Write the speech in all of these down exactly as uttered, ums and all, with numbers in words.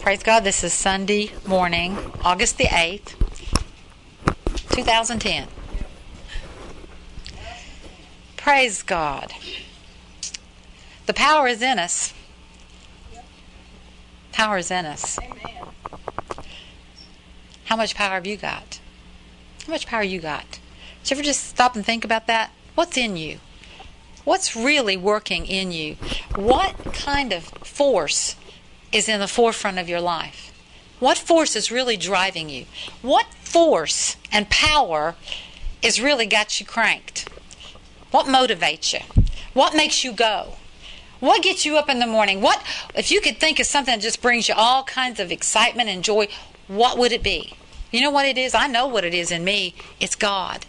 Praise God, this is Sunday morning, August the eighth, two thousand ten. Praise God. The power is in us. Power is in us. How much power have you got? How much power you got? Did you ever just stop and think about that? What's in you? What's really working in you? What kind of force is in the forefront of your life? What force is really driving you? What force and power has really got you cranked? What motivates you? What makes you go? What gets you up in the morning? What, if you could think of something that just brings you all kinds of excitement and joy, what would it be? You know what it is? I know what it is in me. It's God.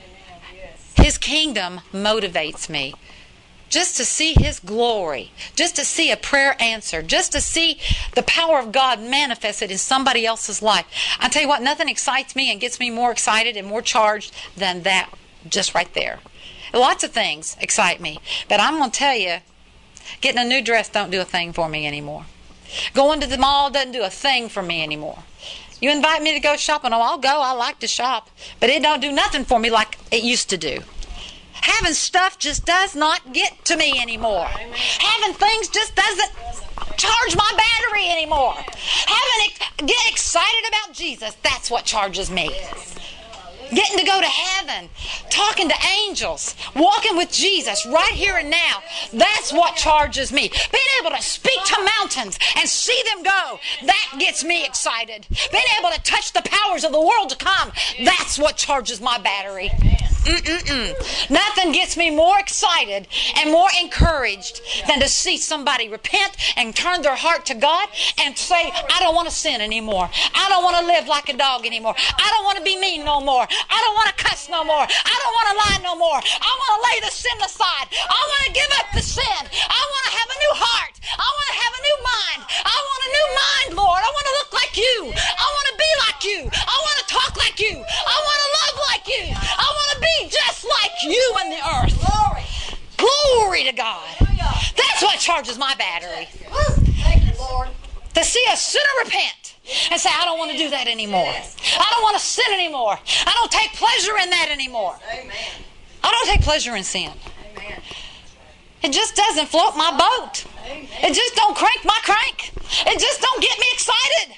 His kingdom motivates me. Just to see His glory, just to see a prayer answered, just to see the power of God manifested in somebody else's life. I tell you what, nothing excites me and gets me more excited and more charged than that, just right there. Lots of things excite me, but I'm going to tell you, getting a new dress don't do a thing for me anymore. Going to the mall doesn't do a thing for me anymore. You invite me to go shopping, oh, I'll go, I like to shop, but it don't do nothing for me like it used to do. Having stuff just does not get to me anymore. Amen. Having things just doesn't charge my battery anymore. Having it, get excited about Jesus, that's what charges me. Getting to go to heaven, talking to angels, walking with Jesus right here and now, that's what charges me. Being able to speak to mountains and see them go, that gets me excited. Being able to touch the powers of the world to come, that's what charges my battery. Mm-mm-mm. Nothing gets me more excited and more encouraged than to see somebody repent and turn their heart to God and say, I don't want to sin anymore. I don't want to live like a dog anymore. I don't want to be mean no more. I don't want to cuss no more. I don't want to lie no more. I want to lay the sin aside. I want to give up the sin. I want to have a new heart. I want to have a new mind. I want a new mind, Lord. I want to look like you. I want to be like you. I want to talk like you. I want to love like you. I want to be just like you in the earth. Glory. Glory to God. That's what charges my battery. Thank you, Lord. To see a sinner repent and say, I don't want to do that anymore. I don't want to sin anymore. I don't take pleasure in that anymore. Amen. I don't take pleasure in sin. Amen. It just doesn't float my boat. Amen. It just don't crank my crank. It just don't get me excited.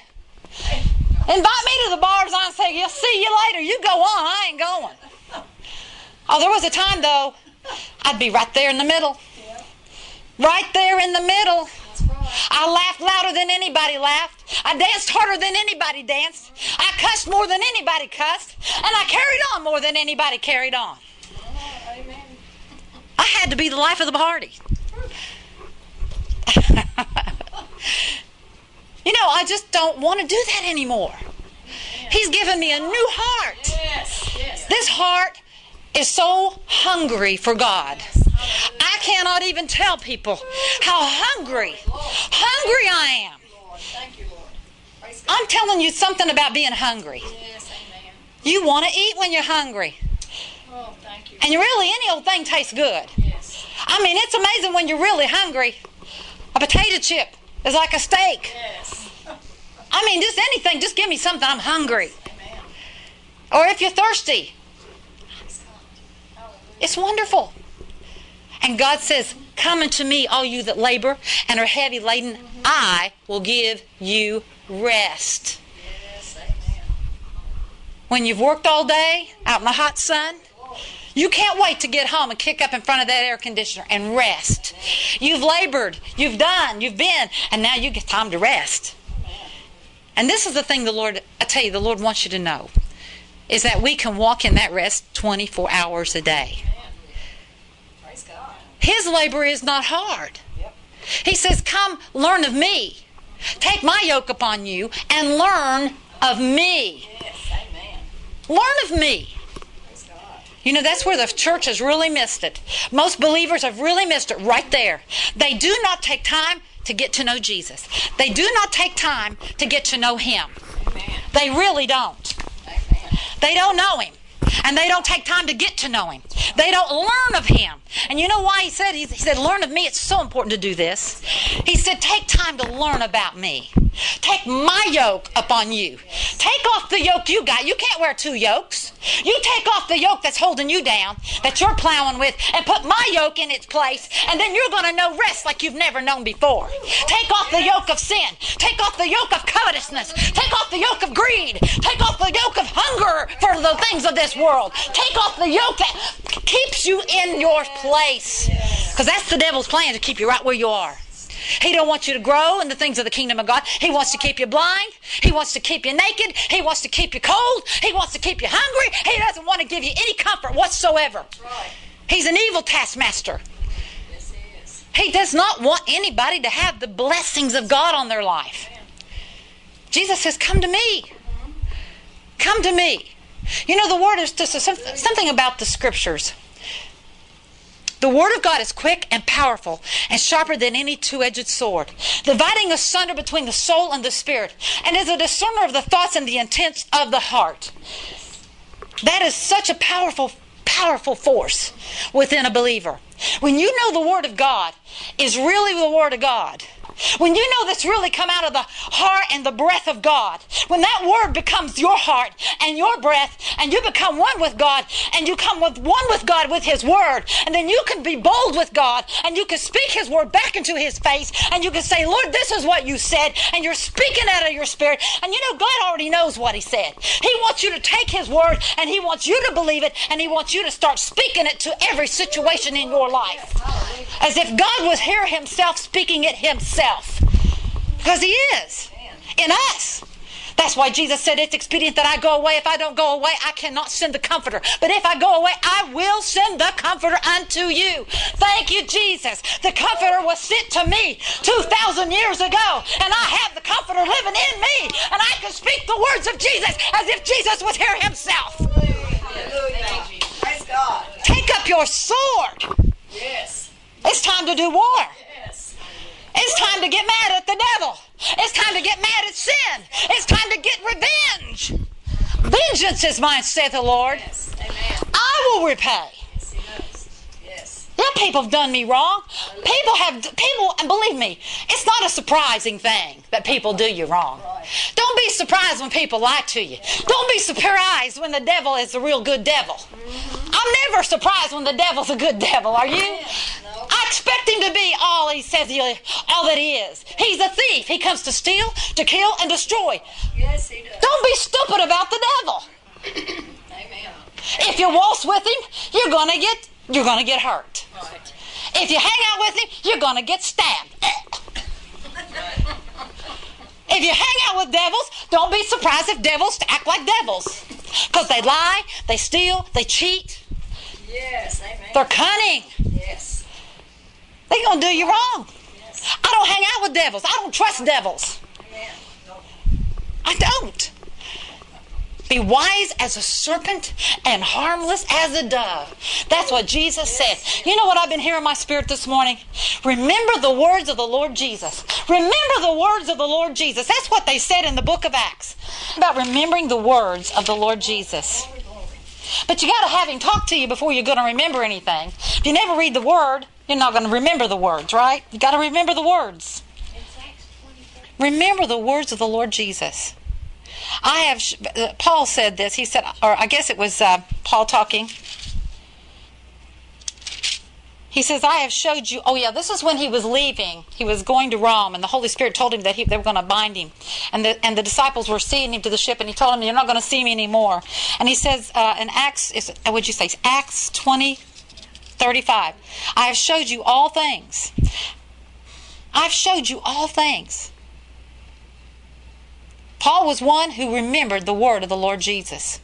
Invite me to the bars and say, you'll see you later. You go on. I ain't going. Oh, there was a time, though, I'd be right there in the middle. Right there in the middle. I laughed louder than anybody laughed. I danced harder than anybody danced. I cussed more than anybody cussed. And I carried on more than anybody carried on. I had to be the life of the party. You know, I just don't want to do that anymore. He's given me a new heart. Yes, yes. This heart is so hungry for God. I cannot even tell people how hungry, hungry I am. I'm telling you something about being hungry. You want to eat when you're hungry. And really, any old thing tastes good. I mean, it's amazing when you're really hungry. A potato chip is like a steak. I mean, just anything, just give me something, I'm hungry. Or if you're thirsty, it's wonderful. And God says, come unto me, all you that labor and are heavy laden, I will give you rest. When you've worked all day out in the hot sun, you can't wait to get home and kick up in front of that air conditioner and rest. You've labored, you've done, you've been, and now you get time to rest. And this is the thing the Lord, I tell you, the Lord wants you to know, is that we can walk in that rest twenty-four hours a day. His labor is not hard. He says, come learn of me. Take my yoke upon you and learn of me. Learn of me. You know, that's where the church has really missed it. Most believers have really missed it right there. They do not take time to get to know Jesus. They do not take time to get to know Him. Amen. They really don't. Amen. They don't know Him. And they don't take time to get to know Him. They don't learn of Him. And you know why He said, He said, learn of me. It's so important to do this. He said, take time to learn about me. Take my yoke upon you. Take off the yoke you got. You can't wear two yokes. You take off the yoke that's holding you down, that you're plowing with, and put my yoke in its place, and then you're going to know rest like you've never known before. Take off the yoke of sin. Take off the yoke of covetousness. Take off the yoke of greed. Take off the yoke of hunger for the things of this world. Take off the yoke that keeps you in your place. Because that's the devil's plan, to keep you right where you are. He don't want you to grow in the things of the kingdom of God. He wants to keep you blind. He wants to keep you naked. He wants to keep you cold. He wants to keep you hungry. He doesn't want to give you any comfort whatsoever. Right. He's an evil taskmaster. Yes, he is. He does not want anybody to have the blessings of God on their life. Jesus says, come to me. Come to me. You know, the word is just something about the scriptures. The word of God is quick and powerful and sharper than any two-edged sword, dividing asunder between the soul and the spirit, and is a discerner of the thoughts and the intents of the heart. That is such a powerful, powerful force within a believer. When you know the word of God is really the word of God, when you know that's really come out of the heart and the breath of God, when that word becomes your heart and your breath, and you become one with God, and you come with one with God with His word, and then you can be bold with God, and you can speak His word back into His face, and you can say, Lord, this is what you said, and you're speaking out of your spirit. And you know, God already knows what He said. He wants you to take His word, and He wants you to believe it, and He wants you to start speaking it to every situation in your life, as if God was here Himself speaking it Himself. Because He is in us. That's why Jesus said, it's expedient that I go away. If I don't go away, I cannot send the Comforter. But if I go away, I will send the Comforter unto you. Thank you, Jesus. The Comforter was sent to me two thousand years ago, and I have the Comforter living in me, and I can speak the words of Jesus as if Jesus was here Himself. Hallelujah. Praise God. Take up your sword. Yes. It's time to do war. Yes. It's time to get mad at the devil. It's time to get mad at sin. It's time to get revenge. Vengeance is mine, saith the Lord. Yes. Amen. I will repay. Yes, he does. Yes. Yeah, people have done me wrong. People have, people, and believe me, it's not a surprising thing that people do you wrong. Don't be surprised when people lie to you. Don't be surprised when the devil is a real good devil. I'm never surprised when the devil's a good devil, are you? I expect him to be all he says, he, all that he is. He's a thief. He comes to steal, to kill, and destroy. Yes, he does. Don't be stupid about the devil. Amen. If you waltz with him, you're gonna get you're gonna get hurt. Right. If you hang out with him, you're gonna get stabbed. If you hang out with devils, don't be surprised if devils act like devils. Because they lie, they steal, they cheat. Yes, amen. They're cunning. Yes. They're going to do you wrong. Yes. I don't hang out with devils. I don't trust devils. Amen. No. I don't. Be wise as a serpent and harmless as a dove. That's what Jesus said. You know what I've been hearing in my spirit this morning? Remember the words of the Lord Jesus. Remember the words of the Lord Jesus. That's what they said in the book of Acts about remembering the words of the Lord Jesus. But you got to have Him talk to you before you're going to remember anything. If you never read the Word, you're not going to remember the words, right? You got to remember the words. Remember the words of the Lord Jesus. I have, uh, Paul said this, he said, or I guess it was uh, Paul talking. He says, I have showed you, oh yeah, this is when he was leaving. He was going to Rome, and the Holy Spirit told him that he, they were going to bind him. And the, and the disciples were seeing him to the ship, and he told them, you're not going to see me anymore. And he says uh, in Acts, is, uh, what'd you say, Acts twenty, thirty-five, I have showed you all things. I've showed you all things. Paul was one who remembered the word of the Lord Jesus.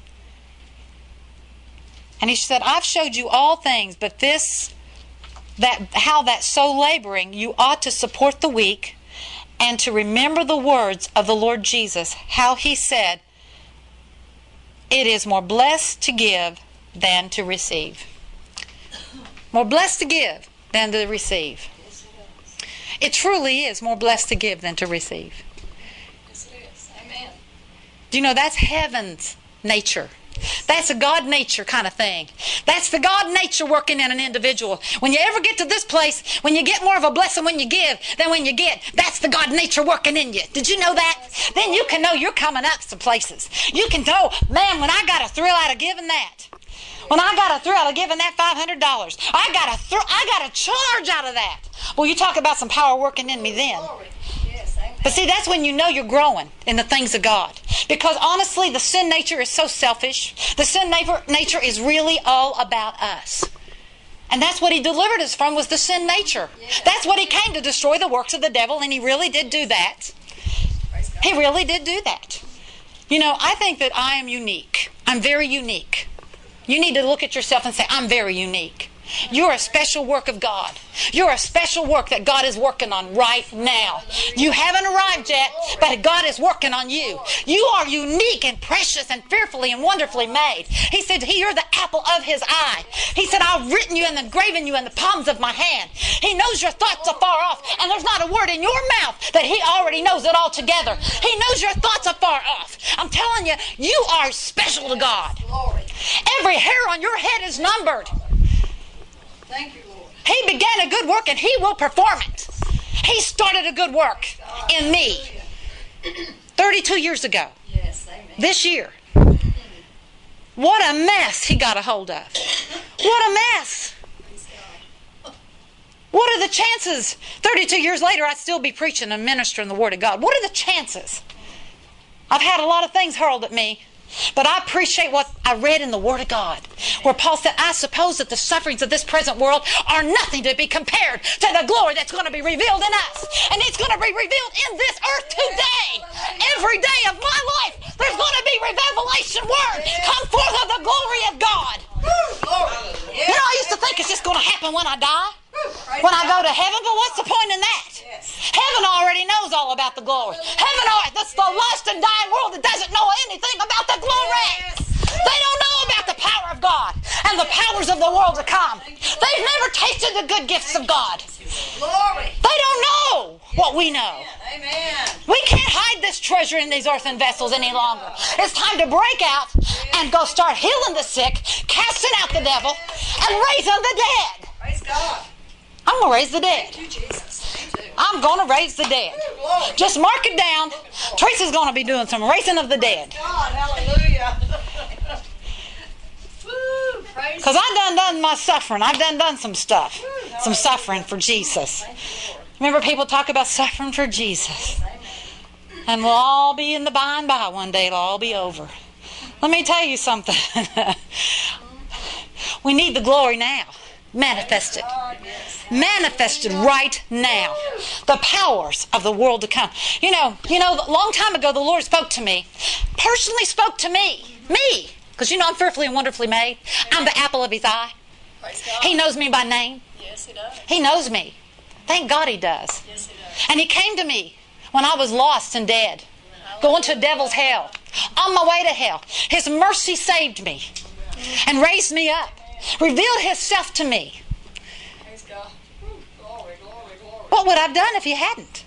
And he said, I've showed you all things, but this, that how that so laboring you ought to support the weak and to remember the words of the Lord Jesus, how he said, it is more blessed to give than to receive. More blessed to give than to receive. It truly is more blessed to give than to receive. Yes, it is. Amen. Do you know that's heaven's nature? That's a God nature kind of thing. That's the God nature working in an individual. When you ever get to this place, when you get more of a blessing when you give than when you get, that's the God nature working in you. Did you know that? Then you can know you're coming up some places. You can know, man, when I got a thrill out of giving that. When I got a thrill out of giving that five hundred dollars, I got a thr- I got a charge out of that. Well, you talk about some power working in me then. But see, that's when you know you're growing in the things of God. Because honestly, the sin nature is so selfish. The sin nature is really all about us. And that's what he delivered us from, was the sin nature. That's what he came to destroy, the works of the devil, and he really did do that. He really did do that. You know, I think that I am unique. I'm very unique. You need to look at yourself and say, I'm very unique. You're a special work of God. You're a special work that God is working on right now. You haven't arrived yet, but God is working on you. You are unique and precious and fearfully and wonderfully made. He said, you're the apple of his eye. He said, I've written you and engraven you in the palms of my hand. He knows your thoughts are far off, and there's not a word in your mouth that he already knows it all together. He knows your thoughts are far off. I'm telling you, you are special to God. Every hair on your head is numbered. Thank you, Lord. He began a good work and he will perform it. He started a good work in me thirty-two years ago. Yes, amen. This year. What a mess he got a hold of. What a mess. What are the chances thirty-two years later I'd still be preaching and ministering the Word of God? What are the chances? I've had a lot of things hurled at me. But I appreciate what I read in the Word of God, where Paul said, I suppose that the sufferings of this present world are nothing to be compared to the glory that's going to be revealed in us. And it's going to be revealed in this earth today. Every day of my life, there's going to be revelation word come forth of the glory of God. You know, I used to think it's just going to happen when I die, when I go to heaven, but what's the point in that? Heaven already knows all about the glory. Heaven already, that's the lost and dying world that doesn't know anything about the glory. They don't know about the power of God and the powers of the world to come. They've never tasted the good gifts of God. They don't know what we know. We can't hide this treasure in these earthen vessels any longer. It's time to break out and go start healing the sick, casting out the devil, and raising the dead. Praise God. I'm going to raise the dead. Thank you, Jesus. I'm going to raise the dead. Just mark it down. Teresa's going to be doing some raising of the dead. God, hallelujah. Because I've done done my suffering. I've done done some stuff. Some suffering for Jesus. Remember, people talk about suffering for Jesus. And we'll all be in the by and by one day. It'll all be over. Let me tell you something. We need the glory now. Manifested. Manifested right now. The powers of the world to come. You know, you know, a long time ago the Lord spoke to me. Personally spoke to me. Me. Because you know I'm fearfully and wonderfully made. I'm the apple of his eye. He knows me by name. Yes, he does. He knows me. Thank God he does. Yes, he does. And he came to me when I was lost and dead. Going to devil's hell. On my way to hell. His mercy saved me. And raised me up. Revealed himself to me. Praise God. Glory, glory, glory. What would I have done if he hadn't?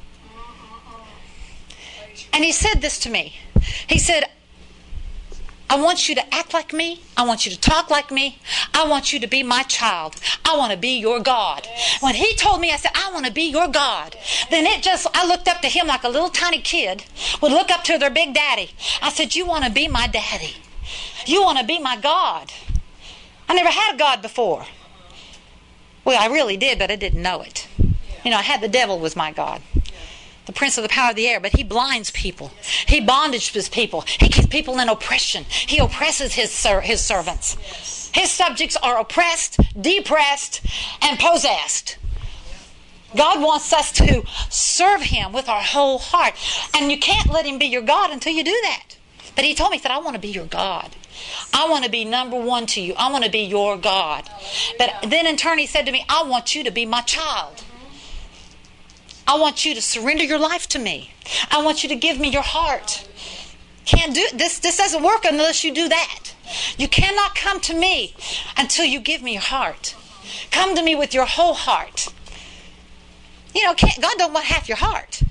And he said this to me. He said, I want you to act like me. I want you to talk like me. I want you to be my child. I want to be your God. When he told me, I said, I want to be your God. Then it just, I looked up to him like a little tiny kid would look up to their big daddy. I said, you want to be my daddy. You want to be my God. I never had a God before. Well, I really did, but I didn't know it. You know, I had the devil was my God. The prince of the power of the air, but he blinds people. He bondages people. He keeps people in oppression. He oppresses his ser- his servants. His subjects are oppressed, depressed, and possessed. God wants us to serve him with our whole heart. And you can't let him be your God until you do that. But he told me, he said, I want to be your God. I want to be number one to you. I want to be your God. But then in turn he said to me, I want you to be my child. I want you to surrender your life to me. I want you to give me your heart. Can't do this. This doesn't work unless you do that. You cannot come to me until you give me your heart. Come to me with your whole heart. You know, can't, God don't want half your heart.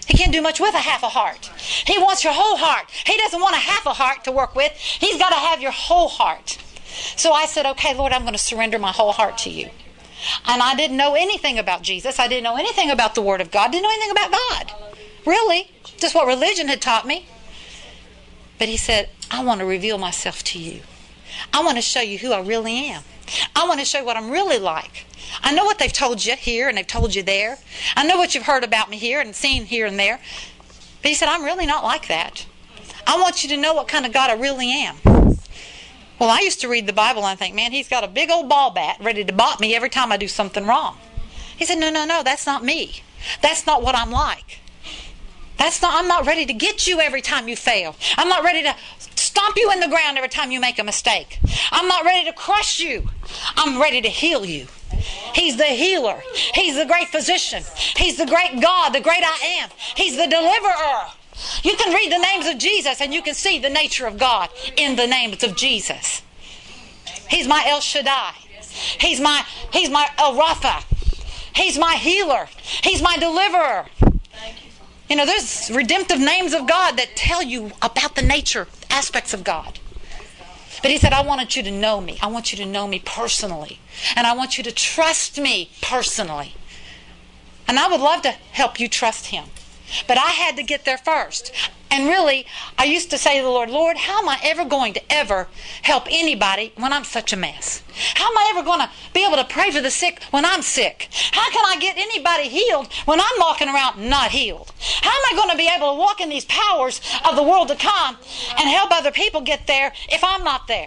He can't do much with a half a heart. He wants your whole heart. He doesn't want a half a heart to work with. He's got to have your whole heart. So I said, okay, Lord, I'm going to surrender my whole heart to you. And I didn't know anything about Jesus. I didn't know anything about the Word of God. Didn't know anything about God. Really. Just what religion had taught me. But he said, I want to reveal myself to you. I want to show you who I really am. I want to show you what I'm really like. I know what they've told you here and they've told you there. I know what you've heard about me here and seen here and there. But he said, I'm really not like that. I want you to know what kind of God I really am. Well, I used to read the Bible and I think, man, he's got a big old ball bat ready to bop me every time I do something wrong. He said, no, no, no, that's not me. That's not what I'm like. That's not, I'm not ready to get you every time you fail. I'm not ready to stomp you in the ground every time you make a mistake. I'm not ready to crush you. I'm ready to heal you. He's the healer. He's the great physician. He's the great God, the great I am. He's the deliverer. You can read the names of Jesus and you can see the nature of God in the names of Jesus. He's my El Shaddai. He's my, he's my El Rapha. He's my healer. He's my deliverer. You know, there's redemptive names of God that tell you about the nature, aspects of God. But he said, I wanted you to know me. I want you to know me personally. And I want you to trust me personally. And I would love to help you trust him. But I had to get there first. And really, I used to say to the Lord, Lord, how am I ever going to ever help anybody when I'm such a mess? How am I ever going to be able to pray for the sick when I'm sick? How can I get anybody healed when I'm walking around not healed? How am I going to be able to walk in these powers of the world to come and help other people get there if I'm not there?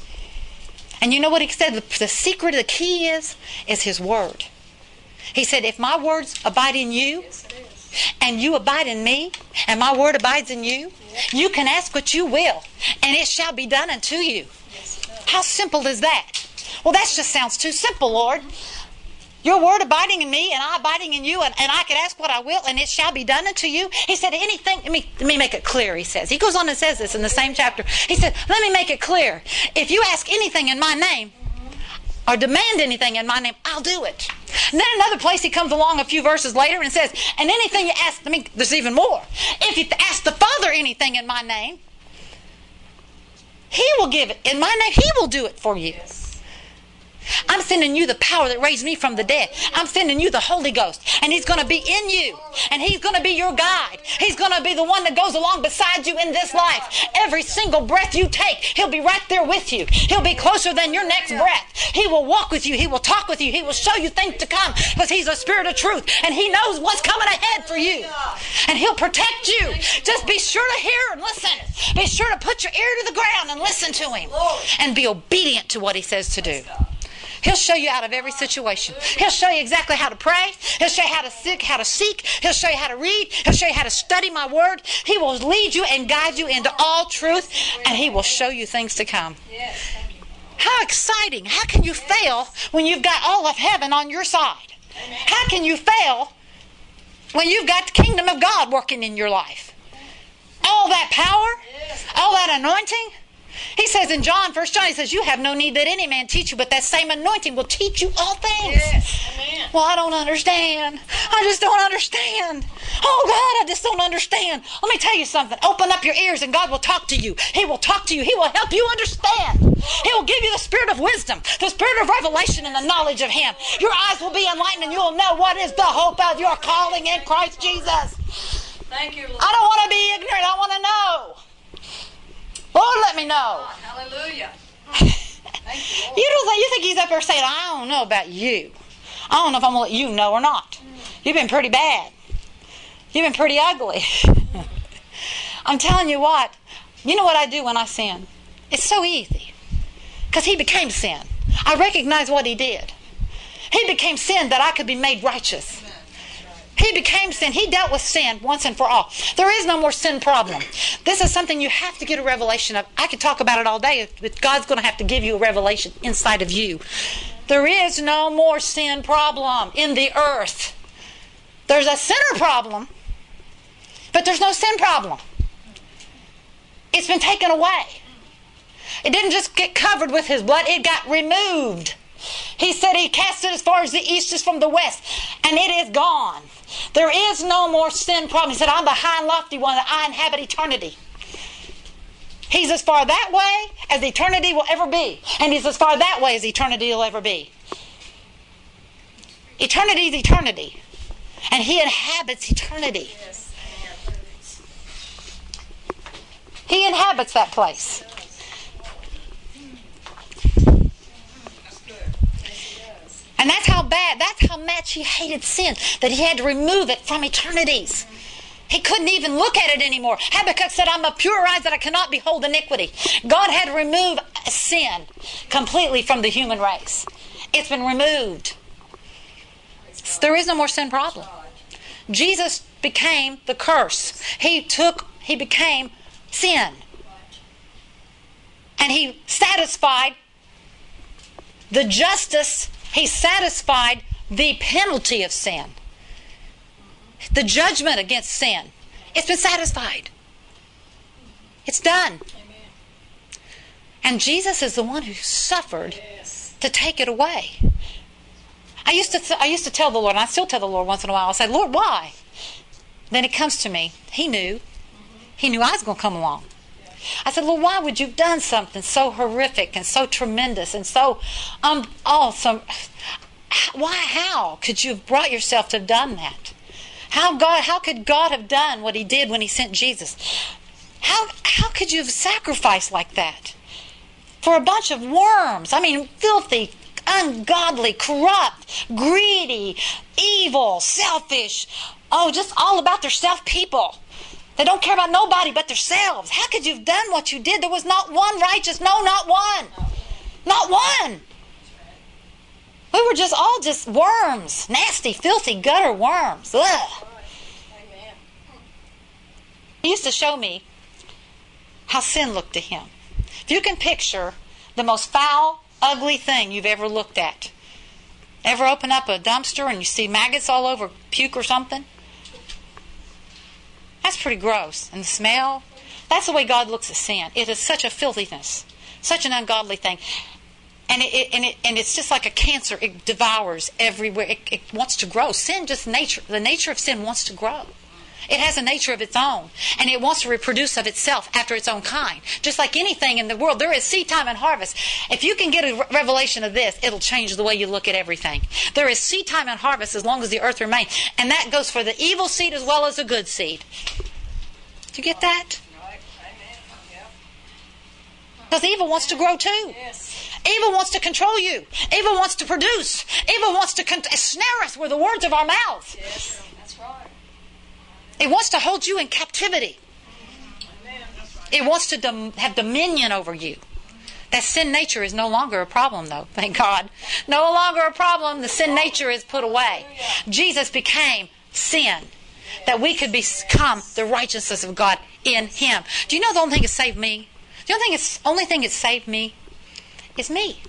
And you know what he said? The, the secret, the key is, is his word. He said, if my words abide in you, and you abide in me, and my word abides in you, you can ask what you will, and it shall be done unto you. How simple is that? Well, that just sounds too simple, Lord. Your word abiding in me, and I abiding in you, and, and I can ask what I will, and it shall be done unto you. He said, anything, let me, let me make it clear, he says. He goes on and says this in the same chapter. He said, let me make it clear. If you ask anything in my name, or demand anything in my name, I'll do it. And then another place he comes along a few verses later and says, and anything you ask, I mean, there's even more. If you ask the Father anything in my name, he will give it. In my name, he will do it for you. I'm sending you the power that raised me from the dead. I'm sending you the Holy Ghost. And he's going to be in you. And he's going to be your guide. He's going to be the one that goes along beside you in this life. Every single breath you take, he'll be right there with you. He'll be closer than your next breath. He will walk with you. He will talk with you. He will show you things to come because he's a spirit of truth. And he knows what's coming ahead for you. And he'll protect you. Just be sure to hear and listen. Be sure to put your ear to the ground and listen to him. And be obedient to what he says to do. He'll show you out of every situation. He'll show you exactly how to pray. He'll show you how to seek, how to seek. He'll show you how to read. He'll show you how to study my word. He will lead you and guide you into all truth, and he will show you things to come. How exciting. How can you fail when you've got all of heaven on your side? How can you fail when you've got the kingdom of God working in your life? All that power, all that anointing. He says in John, First John, he says, you have no need that any man teach you, but that same anointing will teach you all things. Yes. Amen. Well, I don't understand. I just don't understand. Oh, God, I just don't understand. Let me tell you something. Open up your ears and God will talk to you. He will talk to you. He will help you understand. He will give you the spirit of wisdom, the spirit of revelation and the knowledge of him. Your eyes will be enlightened and you will know what is the hope of your calling in Christ Jesus. Thank you, Lord. I don't want to be ignorant. I want to know. Lord, let me know. Hallelujah. Thank you, Lord. You don't think, you think he's up there saying, I don't know about you. I don't know if I'm going to let you know or not. You've been pretty bad. You've been pretty ugly. I'm telling you what. You know what I do when I sin? It's so easy. Because he became sin. I recognize what he did. He became sin that I could be made righteous. He became sin. He dealt with sin once and for all. There is no more sin problem. This is something you have to get a revelation of. I could talk about it all day, but God's going to have to give you a revelation inside of you. There is no more sin problem in the earth. There's a sinner problem, but there's no sin problem. It's been taken away. It didn't just get covered with his blood. It got removed. He said he cast it as far as the east is from the west, and it is gone. There is no more sin problem. He said, I'm the high and lofty one, that I inhabit eternity. He's as far that way as eternity will ever be. And he's as far that way as eternity will ever be. Eternity is eternity. And he inhabits eternity. He inhabits that place. And that's how bad, that's how much he hated sin, that he had to remove it from eternities. He couldn't even look at it anymore. Habakkuk said, I'm of pure eyes that I cannot behold iniquity. God had to remove sin completely from the human race. It's been removed. There is no more sin problem. Jesus became the curse. He took, he became sin. And he satisfied the justice, he satisfied the penalty of sin. The judgment against sin. It's been satisfied. It's done. And Jesus is the one who suffered to take it away. I used to th- I used to tell the Lord, and I still tell the Lord once in a while, I'll say, Lord, why? Then it comes to me. He knew. He knew I was going to come along. I said, Lord, why would you have done something so horrific and so tremendous and so um, awesome? Why, how could you have brought yourself to have done that? How God? How could God have done what he did when he sent Jesus? How, how could you have sacrificed like that? For a bunch of worms. I mean, filthy, ungodly, corrupt, greedy, evil, selfish. Oh, just all about their self people. They don't care about nobody but themselves. How could you have done what you did? There was not one righteous. No, not one. Not one. We were just all just worms. Nasty, filthy, gutter worms. Ugh. He used to show me how sin looked to him. If you can picture the most foul, ugly thing you've ever looked at. Ever open up a dumpster and you see maggots all over, puke or something? That's pretty gross. And the smell, that's the way God looks at sin. It is such a filthiness, such an ungodly thing. And it, it, and it and it's just like a cancer. It devours everywhere. It, it wants to grow. Sin, just nature. The nature of sin wants to grow. It has a nature of its own, and it wants to reproduce of itself after its own kind. Just like anything in the world, there is seed time and harvest. If you can get a revelation of this, it'll change the way you look at everything. There is seed time and harvest as long as the earth remains, and that goes for the evil seed as well as the good seed. Do you get that? Because evil wants to grow too. Evil wants to control you. Evil wants to produce. Evil wants to con- snare us with the words of our mouths. Yes, that's right. It wants to hold you in captivity. It wants to dom- have dominion over you. That sin nature is no longer a problem, though. Thank God. No longer a problem. The sin nature is put away. Jesus became sin, that we could become the righteousness of God in Him. Do you know the only thing that saved me? The only thing that's only thing that saved me is me.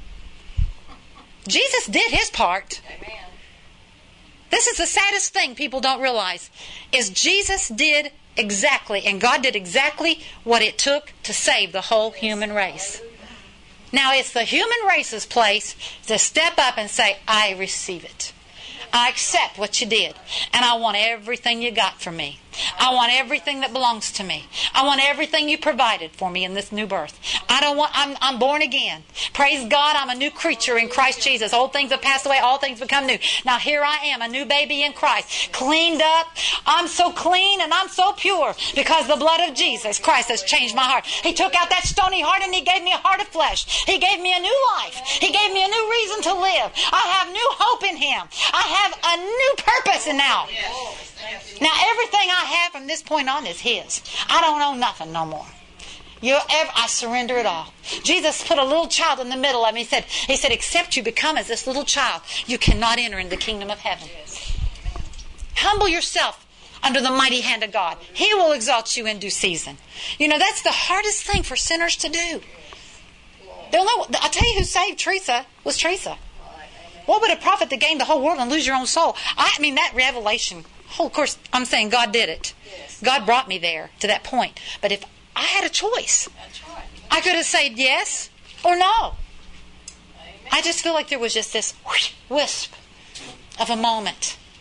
Jesus did His part. Amen. This is the saddest thing people don't realize, is Jesus did exactly, and God did exactly what it took to save the whole human race. Now it's the human race's place to step up and say, I receive it. I accept what you did, and I want everything you got for me. I want everything that belongs to me. I want everything you provided for me in this new birth. I don't want, I'm, I'm born again. Praise God, I'm a new creature in Christ Jesus. Old things have passed away, all things become new. Now here I am, a new baby in Christ, cleaned up. I'm so clean and I'm so pure because the blood of Jesus Christ has changed my heart. He took out that stony heart and He gave me a heart of flesh. He gave me a new life. He gave me a new reason to live. I have new hope in Him. I have a new purpose in now. Now everything I have from this point on is His. I don't own nothing no more. You ever, I surrender it all. Jesus put a little child in the middle of me. He said, He said, except you become as this little child, you cannot enter in the kingdom of heaven. Humble yourself under the mighty hand of God. He will exalt you in due season. You know, that's the hardest thing for sinners to do. They'll know. I'll tell you who saved Teresa was Teresa. What would it profit to gain the whole world and lose your own soul? I mean, that revelation. Oh, of course, I'm saying God did it. God brought me there to that point. But if I had a choice, I could have said yes or no. I just feel like there was just this wisp of a moment.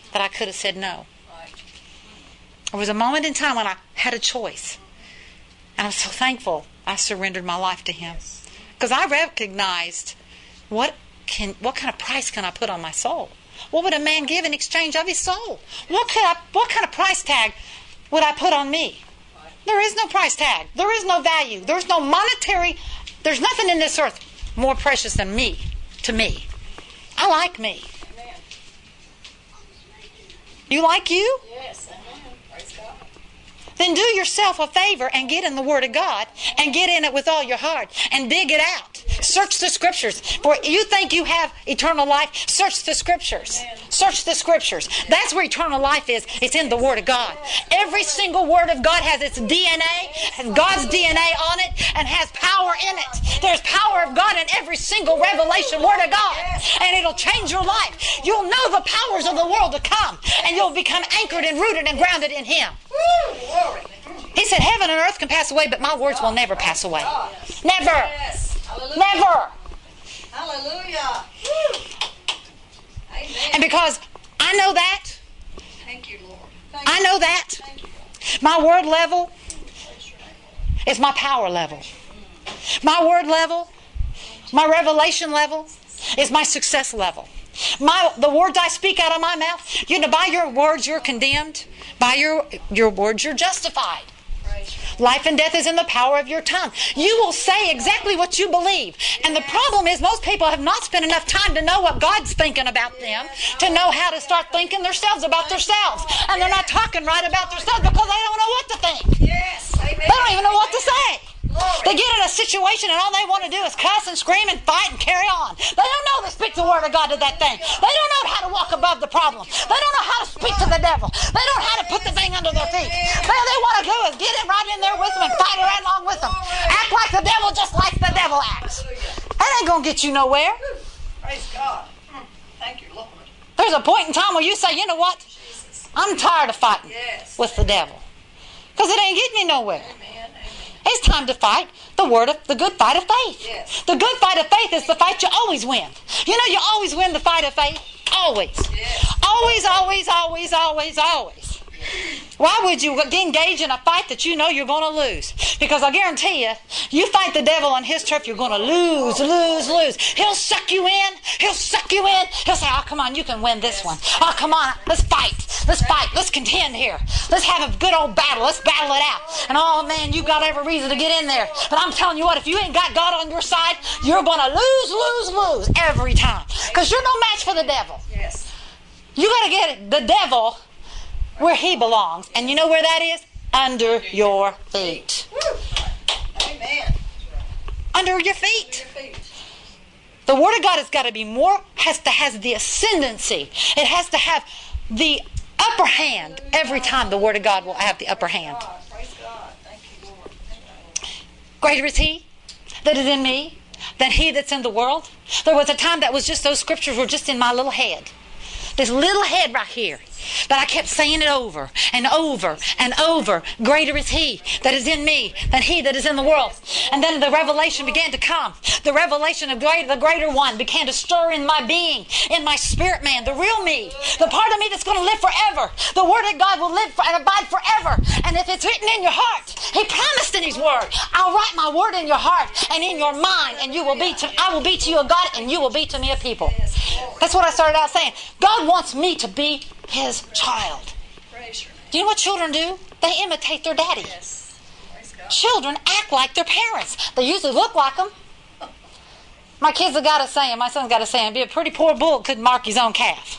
that I could have said no. Right. There was a moment in time when I had a choice. And I'm so thankful I surrendered my life to Him. Because I recognized what can what kind of price can I put on my soul? What would a man give in exchange of his soul? What could I, what kind of price tag would I put on me? There is no price tag. There is no value. There's no monetary. There's nothing in this earth more precious than me, to me. I like me. Amen. You like you? Yes, amen. Praise God. Then do yourself a favor and get in the Word of God and get in it with all your heart and dig it out. Search the Scriptures. For you think you have eternal life, search the Scriptures. Search the Scriptures. That's where eternal life is. It's in the Word of God. Every single Word of God has its D N A, has God's D N A on it, and has power in it. There's power of God in every single revelation Word of God. And it'll change your life. You'll know the powers of the world to come. And you'll become anchored and rooted and grounded in Him. Woo! Glory. He said, heaven and earth can pass away, but my words will never pass away. Never. Yes. Hallelujah. Never. Hallelujah. Woo. Amen. And because I know that, Thank you, Lord. Thank I you. know that, Thank you, Lord. my word level Praise your name, Lord. is my power level. My word level, my revelation level is my success level. My the words I speak out of my mouth, you know, by your words you're condemned. By your your words you're justified. Praise your name. Life and death is in the power of your tongue. You will say exactly what you believe. And the problem is most people have not spent enough time to know what God's thinking about them, to know how to start thinking themselves about themselves. And they're not talking right about themselves because they don't know what to think. Yes. Amen. They don't even know what to say. Glory. They get in a situation and all they want to do is cuss and scream and fight and carry on. They don't know to speak the word of God to that thing. They don't know how to walk above the problem. They don't know how to speak to the devil. They don't know how to put the thing under their feet. All they want to do is get it right in there with them and fight right along with them. Act like the devil just like the devil acts. That ain't going to get you nowhere. Praise God. Thank you, Lord. There's a point in time where you say, you know what? Jesus. I'm tired of fighting Yes. with the devil. Because it ain't getting me nowhere. Amen. Amen. It's time to fight the word of the good fight of faith. Yes. The good fight of faith is the fight you always win. You know, you always win the fight of faith. Always. Yes. Always, always, always, always, always. Why would you engage in a fight that you know you're going to lose? Because I guarantee you, you fight the devil on his turf, you're going to lose, lose, lose. He'll suck you in. He'll suck you in. He'll say, oh, come on, you can win this one. Oh, come on, let's fight. Let's fight. Let's contend here. Let's have a good old battle. Let's battle it out. And oh, man, you've got every reason to get in there. But I'm telling you what, if you ain't got God on your side, you're going to lose, lose, lose every time. Because you're no match for the devil. Yes. You got to get the devil where he belongs. And you know where that is? Under your feet. Woo. Amen. Under your Your feet. feet. The Word of God has got to be more, has to has the ascendancy. It has to have the upper hand every time the Word of God will have the upper hand. God. Praise God. Thank you, Lord. Thank you, Lord. Greater is He that is in me than he that's in the world. There was a time that was just those scriptures were just in my little head. This little head right here. But I kept saying it over and over and over. Greater is He that is in me than he that is in the world. And then the revelation began to come. The revelation of great, the greater one began to stir in my being, in my spirit man, the real me, the part of me that's going to live forever. The Word of God will live for, and abide forever. And if it's written in your heart, He promised in His Word, I'll write my Word in your heart and in your mind, and you will be to, I will be to you a God, and you will be to me a people. That's what I started out saying. God wants me to be His child. Praise your name. Do you know what children do? They imitate their daddy. Yes. Praise God. Children act like their parents. They usually look like them. My kids have got a saying, my son's got a saying, be a pretty poor bull couldn't mark his own calf.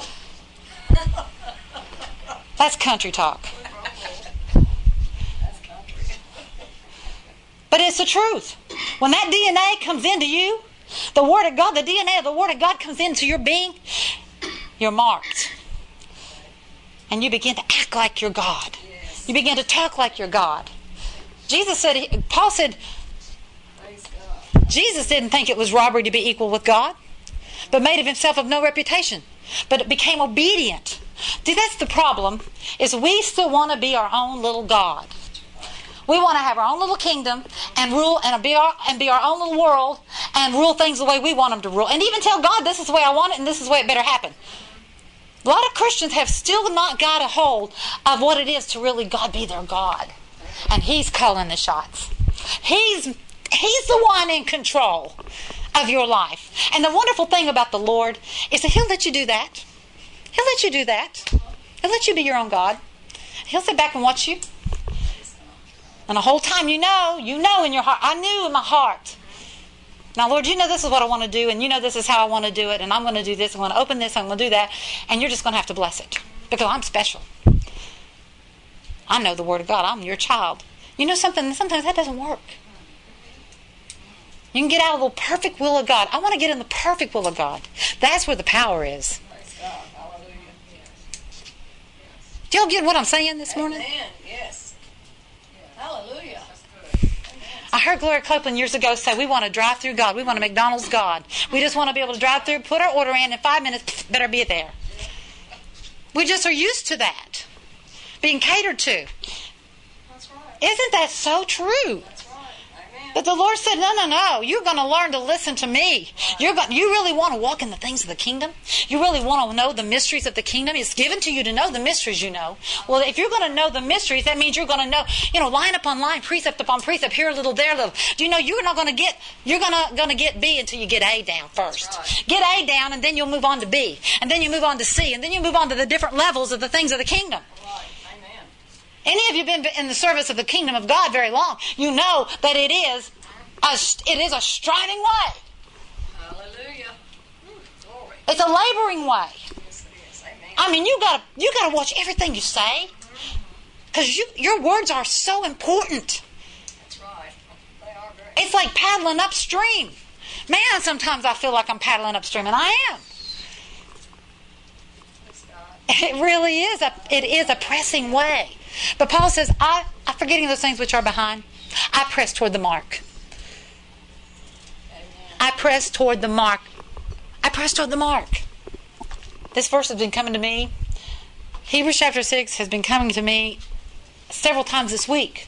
That's country talk. That's country. But it's the truth. When that D N A comes into you, the Word of God, the D N A of the Word of God comes into your being, you're marked. And you begin to act like you're God. Yes. You begin to talk like you're God. Jesus said, Paul said, Praise God. Jesus didn't think it was robbery to be equal with God, but made of himself of no reputation, but became obedient. See, that's the problem, is we still want to be our own little God. We want to have our own little kingdom and rule and be our and be our own little world and rule things the way we want them to rule. And even tell God, this is the way I want it and this is the way it better happen. A lot of Christians have still not got a hold of what it is to really God be their God. And He's calling the shots. He's, he's the one in control of your life. And the wonderful thing about the Lord is that He'll let you do that. He'll let you do that. He'll let you be your own God. He'll sit back and watch you. And the whole time you know, you know in your heart, I knew in my heart. Now, Lord, you know this is what I want to do, and you know this is how I want to do it, and I'm going to do this, I'm going to open this, I'm going to do that, and you're just going to have to bless it. Because I'm special. I know the Word of God. I'm your child. You know something? Sometimes that doesn't work. You can get out of the perfect will of God. I want to get in the perfect will of God. That's where the power is. Praise God. Hallelujah. Yes. Do y'all get what I'm saying this morning? Amen. Yes. Hallelujah. I heard Gloria Copeland years ago say, we want to drive through God. We want a McDonald's God. We just want to be able to drive through, put our order in, in five minutes, better be there. We just are used to that. Being catered to. That's right. Isn't that so true? That's right. Amen. But the Lord said, no, no, no. You're going to learn to listen to me. You're going, you really want to walk in the things of the kingdom? You really want to know the mysteries of the kingdom? It's given to you to know the mysteries you know. Well, if you're going to know the mysteries, that means you're going to know, you know, line upon line, precept upon precept, here a little, there a little. Do you know you're not going to get, you're going to, going to get B until you get A down first. Right. Get A down, and then you'll move on to B. And then you move on to C. And then you move on to the different levels of the things of the kingdom. Right. Amen. Any of you been in the service of the kingdom of God very long, you know that it is a, it is a striving way. Hallelujah. Ooh, glory. It's a laboring way. Yes, it is. Amen. I mean, you gotta you gotta watch everything you say, because you your words are so important. That's right. They are very. It's like paddling upstream. Man, sometimes I feel like I'm paddling upstream, and I am. Praise God. It really is a it is a pressing way. But Paul says, I, I'm forgetting those things which are behind. I press toward the mark. Amen. I press toward the mark. I press toward the mark. This verse has been coming to me. Hebrews chapter six has been coming to me several times this week.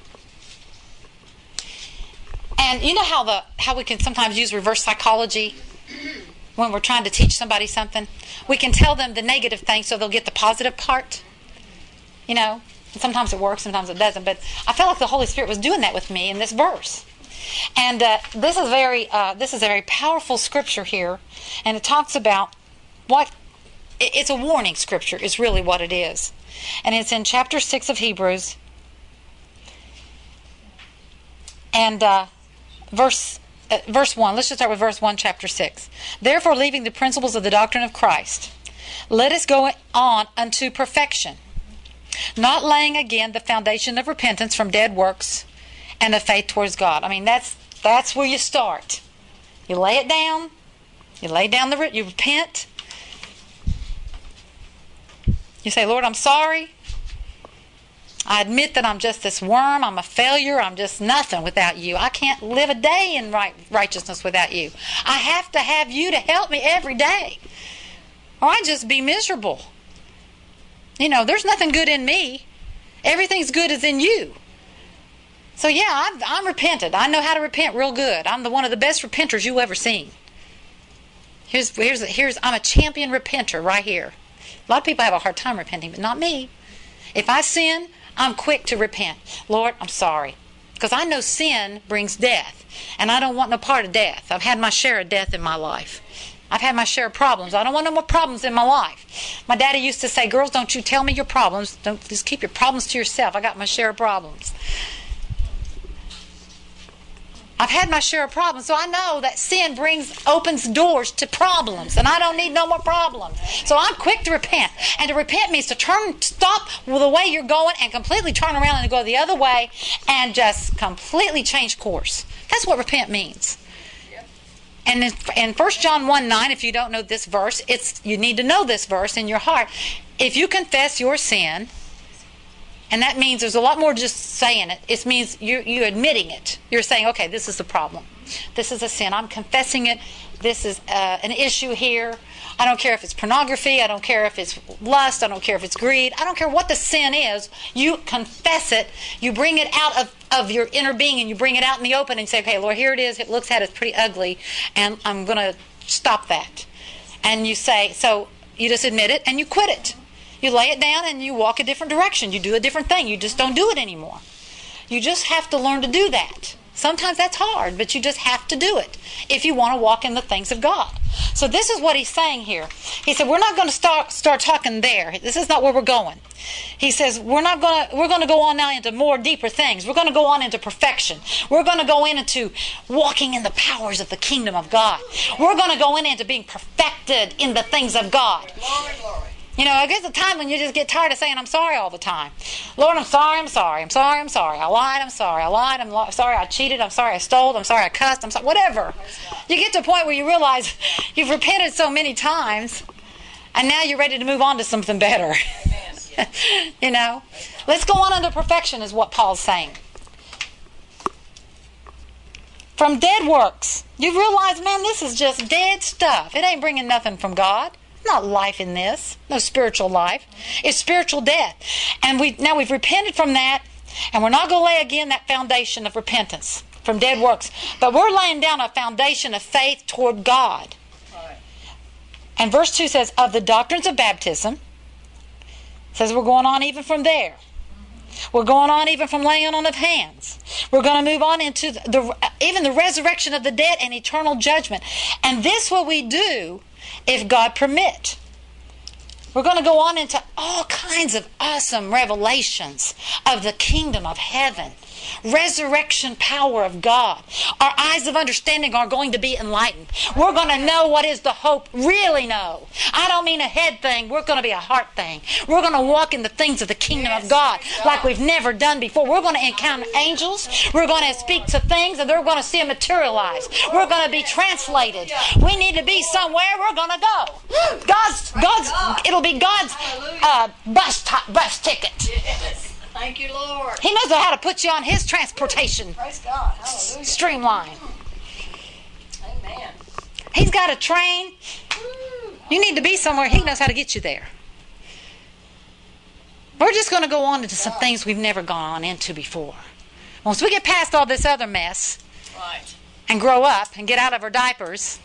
And you know how the how we can sometimes use reverse psychology when we're trying to teach somebody something? We can tell them the negative thing so they'll get the positive part. You know? Sometimes it works, sometimes it doesn't. But I felt like the Holy Spirit was doing that with me in this verse. And uh, this is very, uh, this is a very powerful scripture here, and it talks about what it's a warning scripture. Is really what it is, and it's in chapter six of Hebrews, and uh, verse uh, verse one. Let's just start with verse one, chapter six. Therefore, leaving the principles of the doctrine of Christ, let us go on unto perfection, not laying again the foundation of repentance from dead works and of faith towards God. I mean, that's that's where you start. You lay it down. You lay down the you repent. You say, Lord, I'm sorry. I admit that I'm just this worm. I'm a failure. I'm just nothing without you. I can't live a day in right, righteousness without you. I have to have you to help me every day, or I'd just be miserable. You know, there's nothing good in me. Everything's good is in you. So yeah, I'm, I'm repentant. I know how to repent real good. I'm the one of the best repenters you ever seen. Here's here's here's I'm a champion repenter right here. A lot of people have a hard time repenting, but not me. If I sin, I'm quick to repent. Lord, I'm sorry, because I know sin brings death, and I don't want no part of death. I've had my share of death in my life. I've had my share of problems. I don't want no more problems in my life. My daddy used to say, girls, don't you tell me your problems. Don't just keep your problems to yourself. I got my share of problems. I've had my share of problems, so I know that sin brings opens doors to problems, and I don't need no more problems. So I'm quick to repent. And to repent means to turn, stop with the way you're going and completely turn around and go the other way and just completely change course. That's what repent means. And in, in First John one nine, if you don't know this verse, it's you need to know this verse in your heart. If you confess your sin, and that means there's a lot more just saying it. It means you you admitting it. You're saying, okay, this is the problem. This is a sin. I'm confessing it. This is uh, an issue here. I don't care if it's pornography. I don't care if it's lust. I don't care if it's greed. I don't care what the sin is. You confess it. You bring it out of, of your inner being, and you bring it out in the open and say, okay, Lord, here it is. It looks at it, it's pretty ugly, and I'm going to stop that. And you say, so You just admit it and you quit it. You lay it down and you walk a different direction. You do a different thing. You just don't do it anymore. You just have to learn to do that. Sometimes that's hard, but you just have to do it if you want to walk in the things of God. So this is what he's saying here. He said, we're not going to start start talking there. This is not where we're going. He says, we're not going to, we're going to go on now into more deeper things. We're going to go on into perfection. We're going to go in into walking in the powers of the kingdom of God. We're going to go in into being perfected in the things of God. Glory, glory. You know, I guess a time when you just get tired of saying, I'm sorry all the time. Lord, I'm sorry, I'm sorry, I'm sorry, I'm sorry. I lied, I'm sorry, I lied, I'm lo- sorry, I cheated, I'm sorry, I stole, I'm sorry, I cussed, I'm sorry, whatever. You get to a point where you realize you've repented so many times, and now you're ready to move on to something better. You know? Let's go on unto perfection is what Paul's saying. From dead works. You realize, man, this is just dead stuff. It ain't bringing nothing from God. Not life in this. No spiritual life. It's spiritual death. And we now we've repented from that, and we're not going to lay again that foundation of repentance from dead works. But we're laying down a foundation of faith toward God. Right. And verse two says, of the doctrines of baptism, says we're going on even from there. We're going on even from laying on of hands. We're going to move on into the, the even the resurrection of the dead and eternal judgment. And this will we do if God permit. We're going to go on into all kinds of awesome revelations of the kingdom of heaven. Resurrection power of God. Our eyes of understanding are going to be enlightened. We're going to know what is the hope, really know. I don't mean a head thing. We're going to be a heart thing. We're going to walk in the things of the kingdom yes, of God like we've never done before. We're going to encounter angels. We're going to speak to things and they're going to see them materialize. We're going to be translated. We need to be somewhere. We're going to go. God's, God's, it'll be God's uh, bus, t- bus ticket. Yes. Thank you, Lord. He knows how to put you on His transportation Praise God. Hallelujah. streamline. Amen. He's got a train. You need to be somewhere. He knows how to get you there. We're just going to go on into some things we've never gone on into before. Once we get past all this other mess Right. and grow up and get out of our diapers,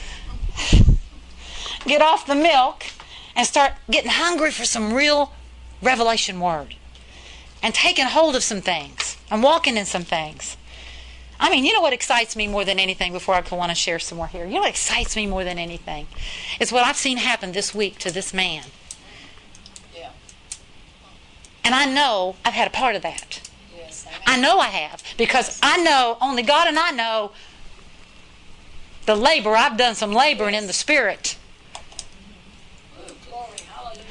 get off the milk, and start getting hungry for some real revelation word. And taking hold of some things. And walking in some things. I mean, you know what excites me more than anything before I go on and share some more here? You know what excites me more than anything? It's what I've seen happen this week to this man. Yeah. And I know I've had a part of that. Yes. Amen. I know I have. Because I know, only God and I know the labor. I've done some laboring in the Spirit. Ooh, glory. Hallelujah.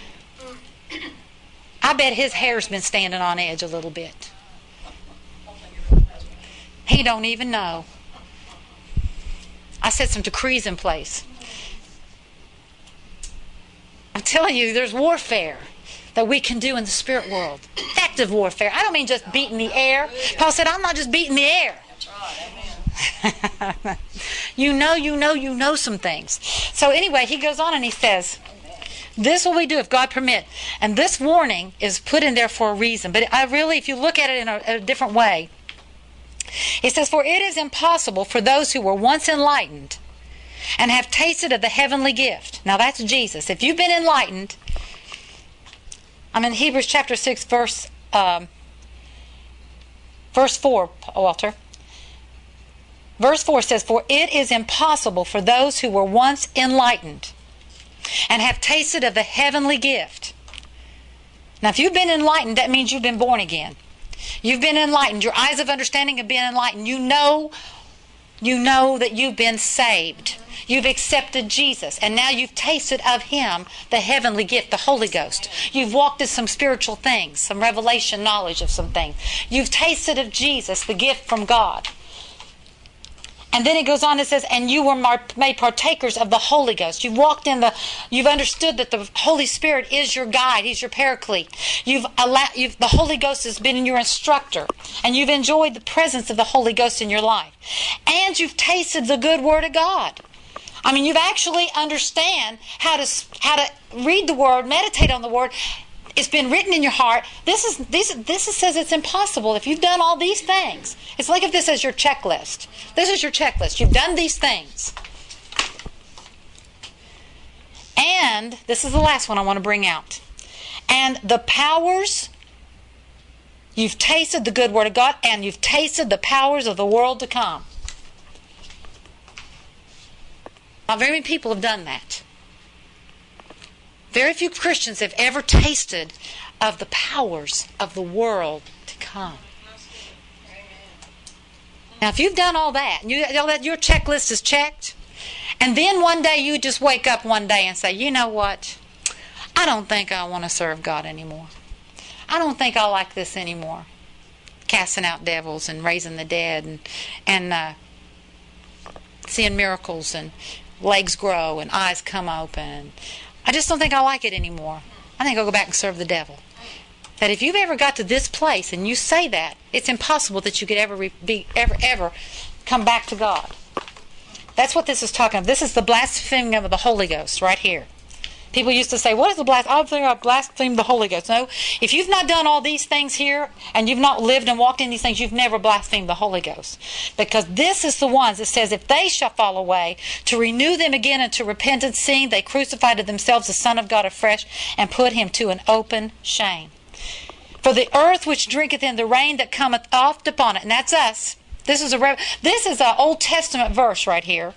I bet his hair's been standing on edge a little bit. Don't think it really has been. He don't even know. I set some decrees in place. I'm telling you, there's warfare that we can do in the spirit world. Effective warfare. I don't mean just beating the air. Paul said, I'm not just beating the air. That's right. Amen. You know, you know, you know some things. So anyway, he goes on and he says, this will we do if God permit. And this warning is put in there for a reason. But I really, if you look at it in a, a different way, it says, for it is impossible for those who were once enlightened and have tasted of the heavenly gift. Now that's Jesus. If you've been enlightened, I'm in Hebrews chapter six, verse, um, verse four, Walter. Verse four says, for it is impossible for those who were once enlightened and have tasted of the heavenly gift. Now, if you've been enlightened, that means you've been born again. You've been enlightened. Your eyes of understanding have been enlightened. You know, you know that you've been saved. You've accepted Jesus, and now you've tasted of Him, the heavenly gift, the Holy Ghost. You've walked in some spiritual things, some revelation knowledge of some things. You've tasted of Jesus, the gift from God. And then it goes on and says, and you were made partakers of the Holy Ghost. You've walked in the, you've understood that the Holy Spirit is your guide. He's your paraclete. You've allowed, you've, the Holy Ghost has been your instructor. And you've enjoyed the presence of the Holy Ghost in your life. And you've tasted the good Word of God. I mean, you've actually understand how to, how to read the Word, meditate on the Word. It's been written in your heart. This is this this is, says it's impossible if you've done all these things. It's like if this is your checklist. This is your checklist. You've done these things. And, this is the last one I want to bring out. And the powers, you've tasted the good word of God, and you've tasted the powers of the world to come. Not very many people have done that. Very few Christians have ever tasted of the powers of the world to come. Now, if you've done all that, and you, all that, your checklist is checked, and then one day you just wake up one day and say, you know what? I don't think I want to serve God anymore. I don't think I like this anymore. Casting out devils and raising the dead and and uh, seeing miracles and legs grow and eyes come open. I just don't think I like it anymore. I think I'll go back and serve the devil. That if you've ever got to this place and you say that, it's impossible that you could ever re- be ever ever come back to God. That's what this is talking about. This is the blaspheming of the Holy Ghost right here. People used to say, what is the blasphemy? I think I blaspheme the Holy Ghost. No, if you've not done all these things here and you've not lived and walked in these things, you've never blasphemed the Holy Ghost. Because this is the ones that says, if they shall fall away, to renew them again unto repentance, seeing they crucified to themselves the Son of God afresh and put him to an open shame. For the earth which drinketh in the rain that cometh oft upon it, and that's us. This is a this is an Old Testament verse right here.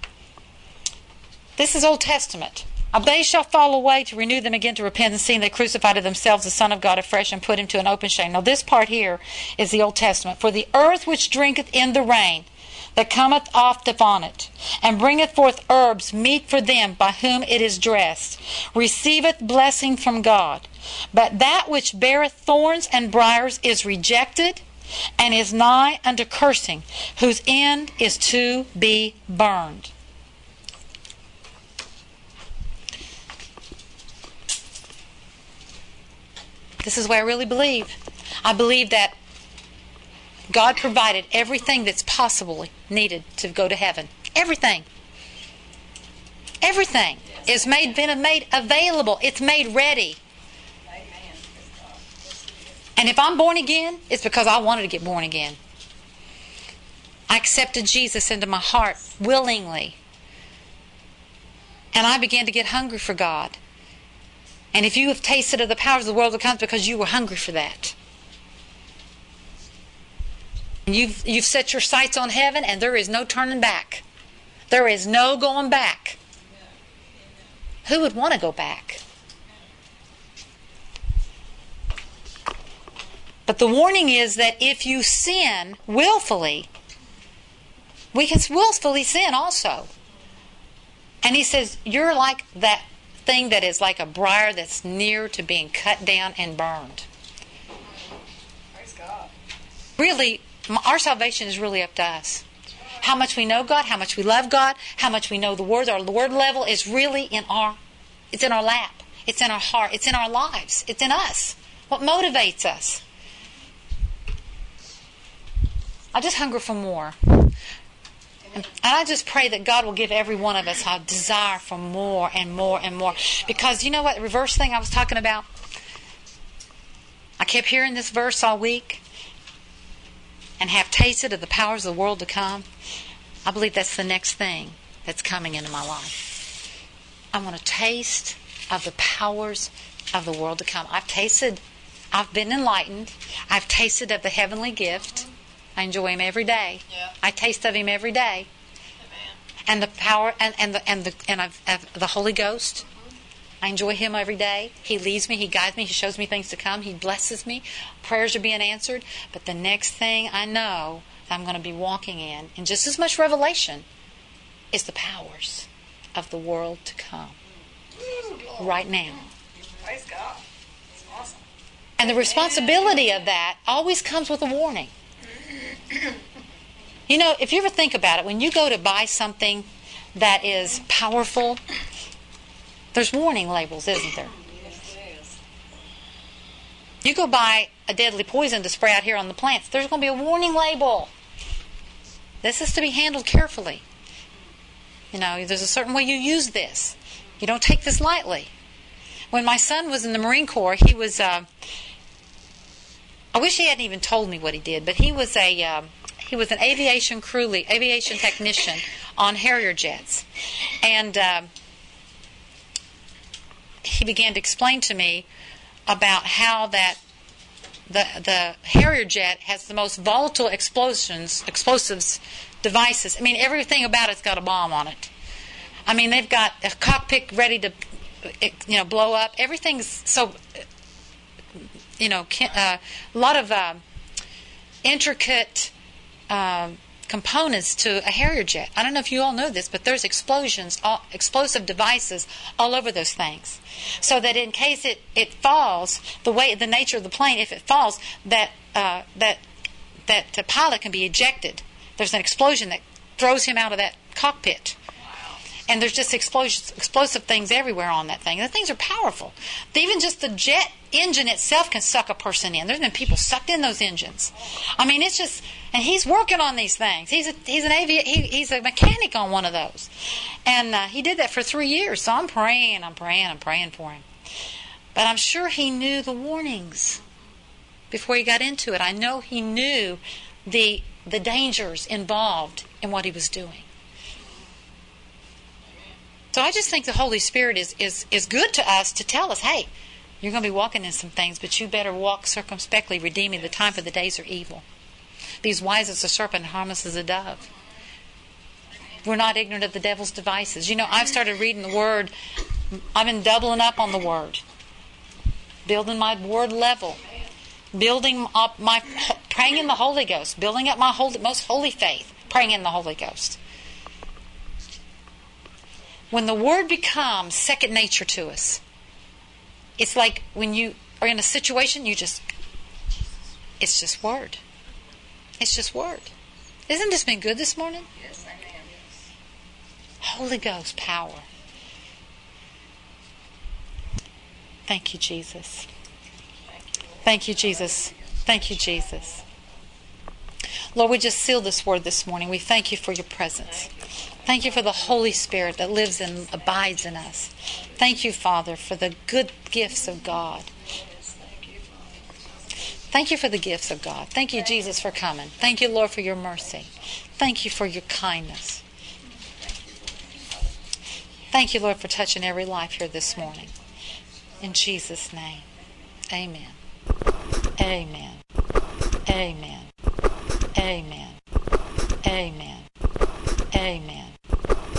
This is Old Testament. They shall fall away to renew them again to repentance, seeing they crucified to themselves the Son of God afresh and put him to an open shame. Now this part here is the Old Testament. For the earth which drinketh in the rain that cometh oft upon it, and bringeth forth herbs meet for them by whom it is dressed, receiveth blessing from God. But that which beareth thorns and briars is rejected, and is nigh unto cursing, whose end is to be burned. This is what I really believe. I believe that God provided everything that's possibly needed to go to heaven. Everything. Everything is made, been made available. It's made ready. And if I'm born again, it's because I wanted to get born again. I accepted Jesus into my heart willingly. And I began to get hungry for God. And if you have tasted of the powers of the world, it comes because you were hungry for that. And you've, you've set your sights on heaven, and there is no turning back. There is no going back. Who would want to go back? But the warning is that if you sin willfully, we can willfully sin also. And he says, you're like that thing that is like a briar that's near to being cut down and burned. Praise God. Really, our salvation is really up to us. How much we know God, how much we love God, how much we know the Word. Our Word level is really in our, it's in our lap. It's in our heart. It's in our lives. It's in us. What motivates us? I just hunger for more. And I just pray that God will give every one of us a desire for more and more and more. Because you know what, the reverse thing I was talking about? I kept hearing this verse all week. And have tasted of the powers of the world to come. I believe that's the next thing that's coming into my life. I want to taste of the powers of the world to come. I've tasted, I've been enlightened. I've tasted of the heavenly gift. I enjoy him every day. Yeah. I taste of him every day. Amen. And the power and, and the and the and I've, I've, the Holy Ghost. I enjoy him every day. He leads me. He guides me. He shows me things to come. He blesses me. Prayers are being answered. But the next thing I know that I'm going to be walking in, in just as much revelation, is the powers of the world to come. Right now. Praise God. It's awesome. And the responsibility of that always comes with a warning. You know, if you ever think about it, when you go to buy something that is powerful, there's warning labels, isn't there? Yes, it is. You go buy a deadly poison to spray out here on the plants, there's going to be a warning label. This is to be handled carefully. You know, there's a certain way you use this. You don't take this lightly. When my son was in the Marine Corps, he was... Uh, I wish he hadn't even told me what he did, but he was a uh, he was an aviation crew lead, aviation technician on Harrier jets, and uh, he began to explain to me about how that the the Harrier jet has the most volatile explosions, explosives devices. I mean, everything about it's got a bomb on it. I mean, they've got a cockpit ready to, you know, blow up. Everything's so, you know, uh, a lot of uh, intricate uh, components to a Harrier jet. I don't know if you all know this, but there's explosions, all, explosive devices all over those things. So that in case it, it falls, the way the nature of the plane, if it falls, that uh, that that the pilot can be ejected. There's an explosion that throws him out of that cockpit. And there's just explosions, explosive things everywhere on that thing. The things are powerful. Even just the jet engine itself can suck a person in. There's been people sucked in those engines. I mean, it's just, and he's working on these things. He's a, he's an avi- he, he's a mechanic on one of those, and uh, he did that for three years. So I'm praying, I'm praying, I'm praying for him. But I'm sure he knew the warnings before he got into it. I know he knew the the dangers involved in what he was doing. So I just think the Holy Spirit is, is, is good to us to tell us, hey, you're going to be walking in some things, but you better walk circumspectly, redeeming the time, for the days are evil. Be wise as a serpent, harmless as a dove. We're not ignorant of the devil's devices. You know, I've started reading the Word. I've been doubling up on the Word. Building my Word level. Building up my, praying in the Holy Ghost. Building up my holy, most holy faith. Praying in the Holy Ghost. When the Word becomes second nature to us, it's like when you are in a situation, you just, it's just Word. It's just Word. Isn't this been good this morning? Yes, amen. Yes. Holy Ghost power. Thank you, Jesus. Thank you, Jesus. Thank you, Jesus. Lord, we just seal this word this morning. We thank you for your presence. Thank you for the Holy Spirit that lives and abides in us. Thank you, Father, for the good gifts of God. Thank you for the gifts of God. Thank you, Jesus, for coming. Thank you, Lord, for your mercy. Thank you for your kindness. Thank you, Lord, for touching every life here this morning. In Jesus' name, amen. Amen. Amen. Amen. Amen. Amen.